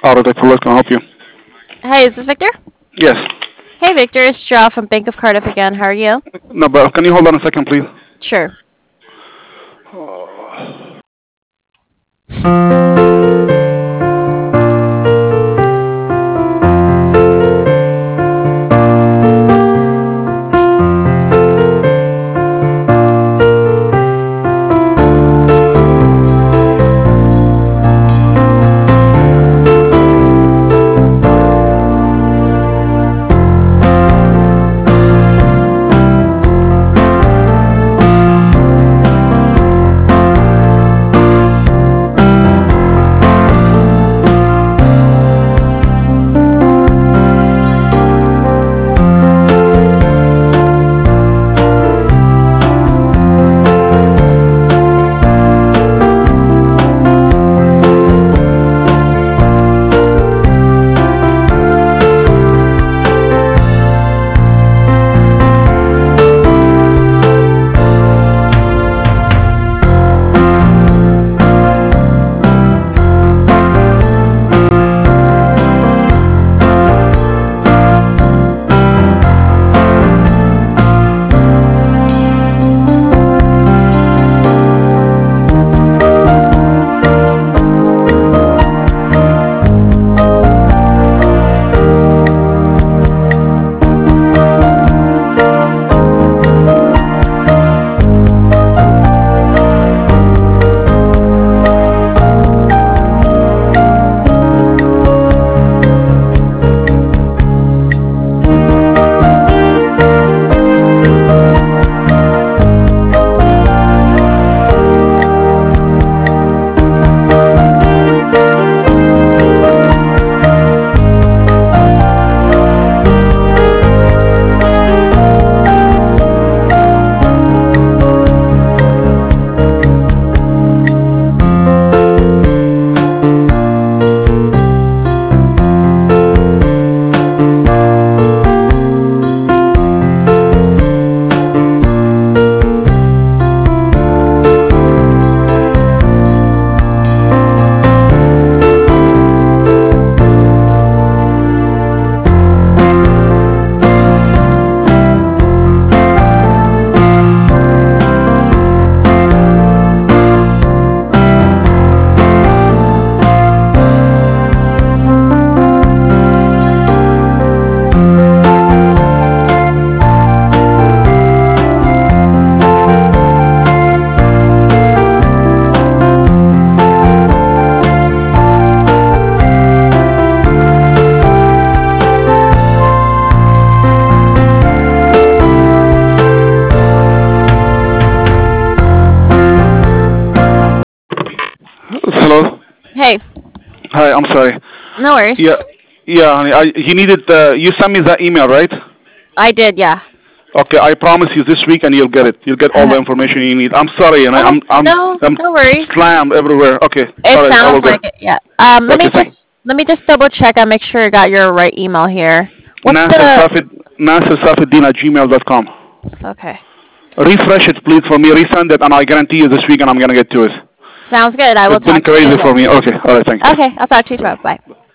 Autotech for Can I help you? Hey, is this Victor? Yes. Hey, Victor, it's Joe from Bank of Cardiff again. How are you? No, but can you hold on a second, please? Sure. Hello. Hey, Hi. I'm sorry. no Yeah. worries. Yeah, honey. You needed. You sent me that email, right? I did, yeah. Okay. I promise you this week, and you'll get it. You'll get all the information you need. I'm sorry, and Okay, I'm no, I'm no worries. slammed everywhere. Okay. It All right. I will sounds get. like it, yeah. Okay. Thank. Let me just double check and make sure I got your right email here. What's Nasser the Safid. Nasser Safidin at gmail.com. Okay. Refresh it, please, for me. Resend it, and I guarantee you this week, and I'm gonna get to it. Sounds good. I will It's been talk to you crazy then. for me. Okay. All right. Thank you. Okay, I'll talk to you tomorrow. Bye.